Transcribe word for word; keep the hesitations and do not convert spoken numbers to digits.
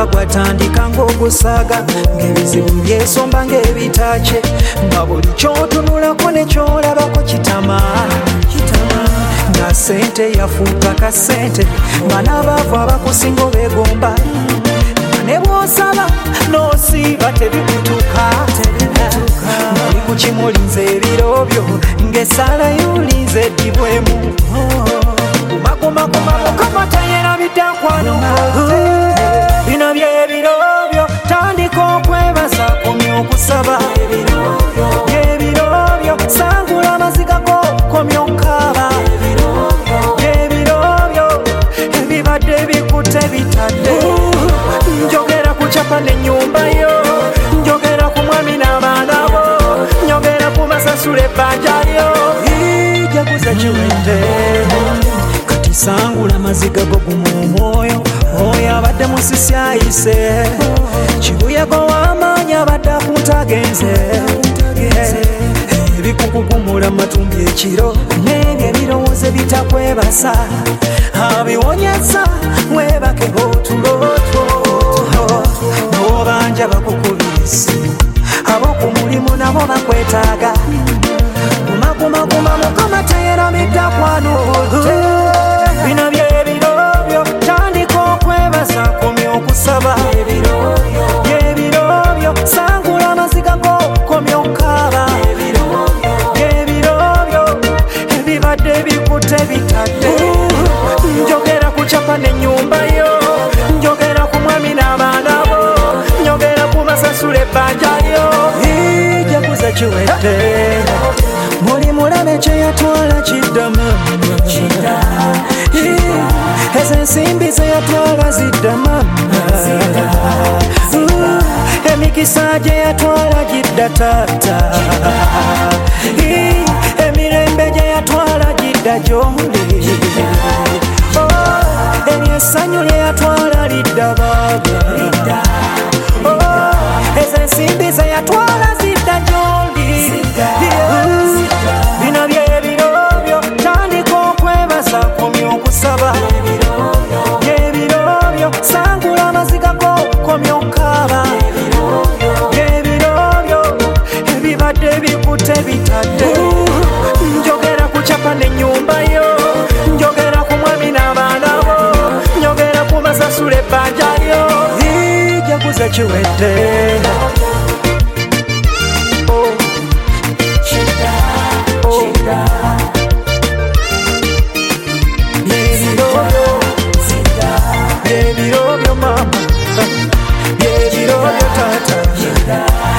gwatandika ng'ogusaaga ng'ebizibu byesomba ng'ebitaace nga buli ky'otunulako ne ky'olabako kitama nga ssente yafuuka ka ssente nga n'abaavu abakusinga obegomba nga ne bw'osaba n'osiiba tebikutuuka oli ku kimulinze ebirobyo ng'essaala y'olinze eddibwemu kumakumakumakama tayerabiddakwano bino byebirobyo tandika okwebaza komya okusaba byebirobyo sangula amaziga go komya okaaba byebirobyo ebibadde bikutte bitadde njogera ku capa n'ennyumba yo njogera ku mwami n'abaana bo njogera ku masasula ebbanja lyo ijaguza kiwedde kati sangula maziga go guma omwoyo oyo abadde musisi ayise kibuyago w'amaanyi abadde akuntagenze ebikukugumula matumbi ekiro n'ebyo ebirowoozo bitakwebasa abiwonyeza webake otulootwo n'obanja bakukubisi ab'oku mulimu nabo bakwetaaga kumakumakuma mukama tayerabiddakwano bino byebirobyo tandika okwebaza komya okusaba byebirobyo sangula amaziga go komya okaaba byebirobyo ebibadde bikutte bitadde njogera ku capa n'ennyumba yo njogera ku mwami n'abaana bo njogera ku masasula ebbanja lyo ijaguza kiwedde muli mulabe kye yatwala kiddamu ezo ensimbi ze yatwala ziddamu emikisa gye yatwala gidda taata emirembe gye yatwala gidda gy'oli eryo essanyu lye yatwala lidda baaga ezo ensimbi ze yatwala zidda gy'oli bino byebirobyo tandika okwebaza komya okusaba byebirobyo sangula amaziga go komya okaaba byebirobyo ebibadde bikutte bitadde njogera ku capa n'ennyumba yo njogera ku mwami n'abaana bo njogera ku masasula ebbanja lyo ijaguza kiwedde byebirobyo mama byebirobyo tata